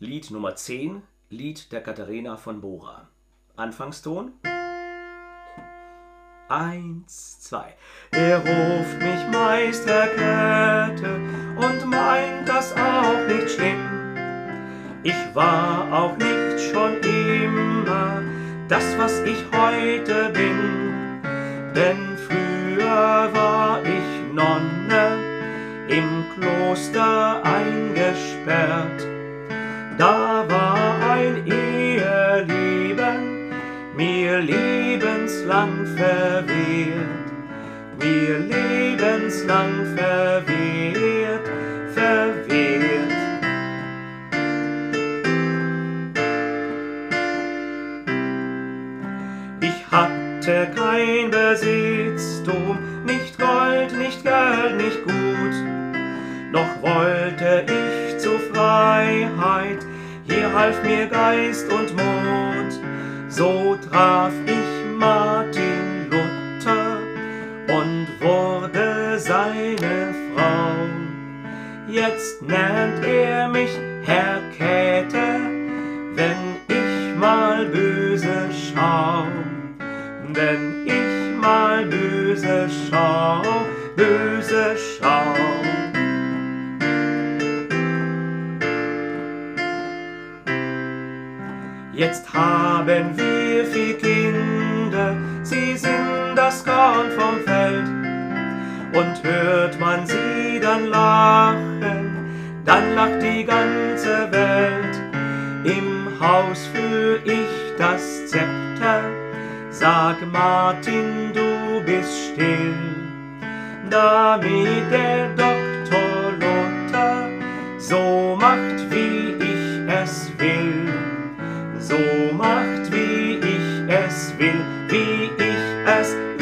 Lied Nummer 10, Lied der Katharina von Bora. Anfangston. 1, 2. Er ruft mich Meisterkette und meint das auch nicht schlimm. Ich war auch nicht schon immer das, was ich heute bin. Denn früher war ich Nonne, im Kloster eingesperrt. Da war ein Eheleben mir lebenslang verwehrt, mir lebenslang verwehrt, verwehrt. Ich hatte kein Besitztum, nicht Gold, nicht Geld, nicht Gut, noch wollte ich zur Freiheit, hier half mir Geist und Mut. So traf ich Martin Luther und wurde seine Frau. Jetzt nennt er mich Herr Käthe, wenn ich mal böse schau, wenn ich mal böse schau, böse schau. Jetzt haben wir 4 Kinder, sie sind das Korn vom Feld. Und hört man sie dann lachen, dann lacht die ganze Welt. Im Haus fühl ich das Zepter, sag Martin, du bist still, damit der Doktor Luther so macht, wie ich es will. So macht, wie ich es will, wie ich es